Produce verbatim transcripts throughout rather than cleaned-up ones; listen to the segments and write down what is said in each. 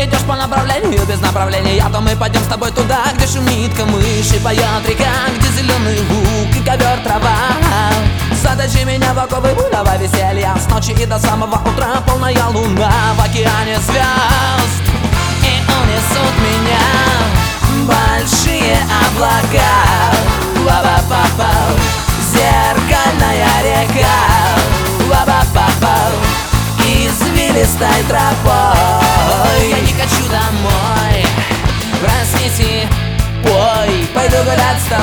идешь по направлению без направления, то мы пойдем с тобой туда, где шумит камыш и поет река, где зеленый луг и ковер трава. Затащи меня в оковы буйного веселья, с ночи и до самого утра полная луна в океане звезд. И унесут меня большие облака, ла-ба-па-па, зеркальная река, ла-ба-па-па, извилистой тропой. Я не хочу домой, проснись, пой, пойду гулять с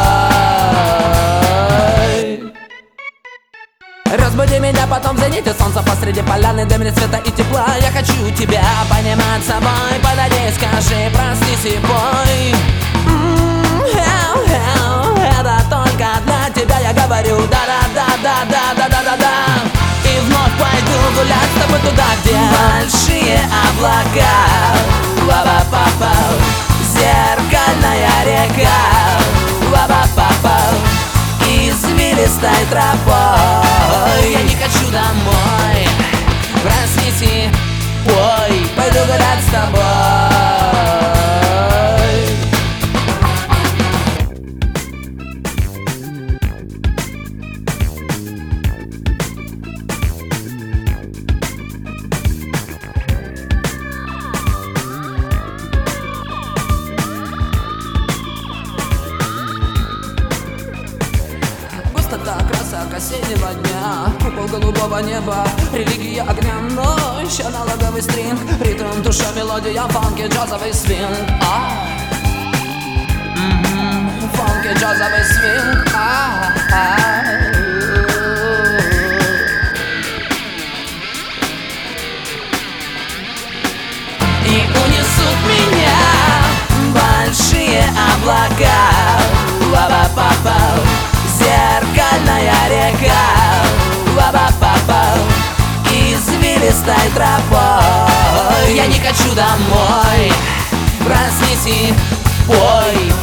тобой. Разбуди меня потом в зените солнца посреди поляны, дым света и тепла. Я хочу тебя понимать собой, подойди, скажи, проснись и пой. Это только для тебя я говорю, да-да-да-да-да-да-да-да. И вновь пойду гулять с тобой туда, где большие облака, ла-ба-па-па, зеркальная река, ла-ба-па-па, извилистой тропой. Я не хочу домой, проснись, пой, пойду гулять с тобой. Красок осеннего дня, купол голубого неба, религия огня, но еще аналоговый стринг, ритм, душа, мелодия, фанки, джазовый свинг. А, м-м, фанки, джазовый свинг. А, а, и унесут меня большие облака, ла-ба-па-па, зеркальная река, ла-ба-па-па, извилистой тропой. Я не хочу домой, проснись, пой,